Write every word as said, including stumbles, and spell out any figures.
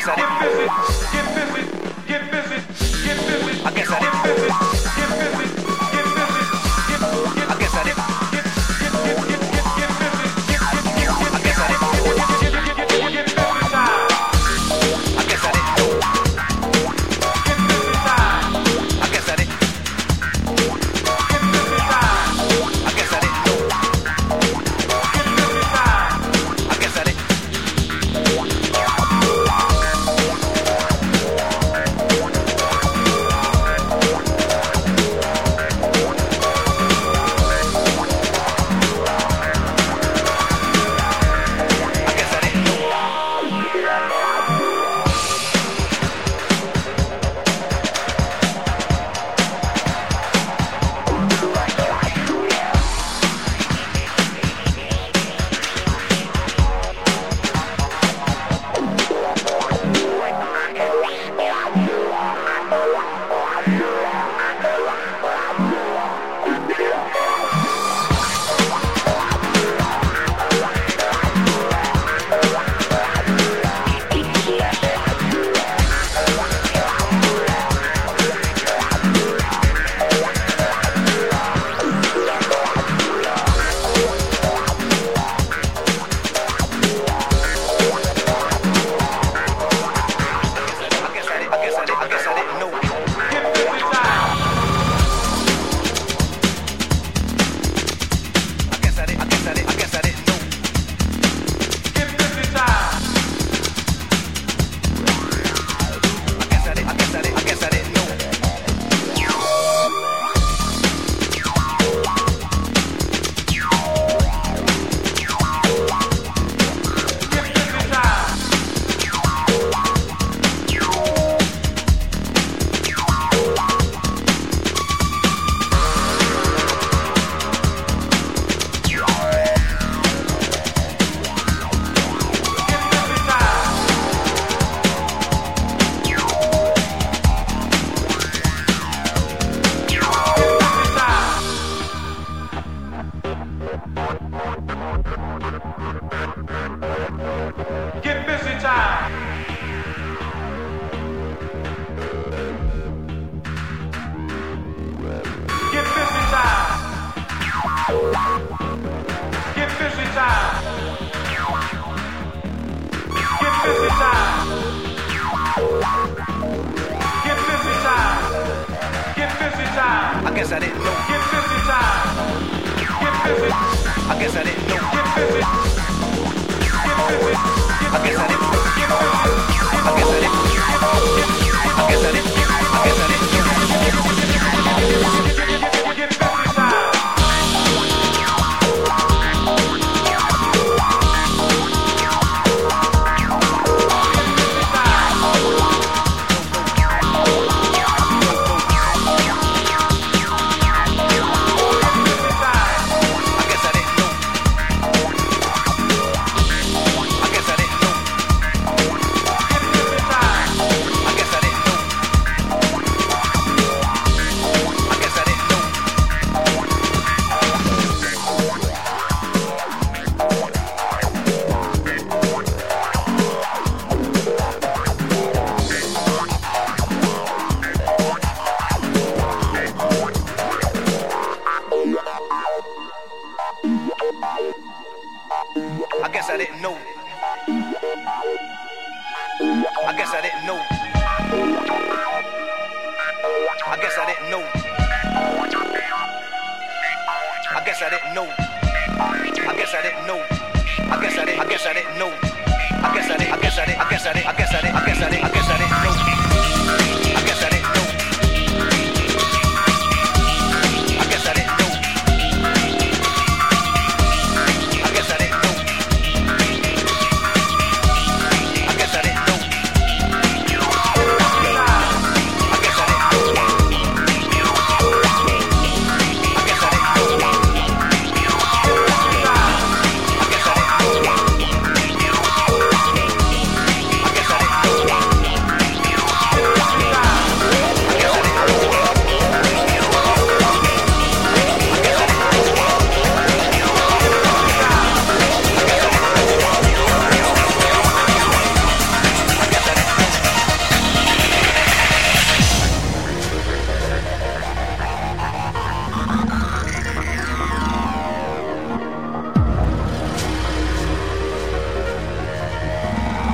guess I didn't. Get busy, get busy, get busy. I guess I didn't. Get busy, get busy, get busy. Get, get, I guess I didn't. Get, get, get, get, get, get busy. Get, get, get, get, I guess I didn't. Get, get, get, get, get, get busy time. I guess I didn't. Get busy time. I guess I didn't. Get busy time. I guess I didn't. Get busy time. I guess I didn't. Get busy time. Get busy time. Get busy time. Get busy time. Get busy time. Get busy time. I guess I didn't know. Get busy time. Get busy. I guess I didn't know. Get busy. Get busy. I guess I didn't. Get busy. I guess I didn't. I guess I didn't. I guess I didn't. Get busy time. I guess I didn't know. I guess I didn't know. I guess I didn't know. I guess I didn't know. I guess I didn't know. I guess I didn't. I guess I didn't know. I guess I didn't. I guess I didn't. I guess I didn't. I guess I didn't.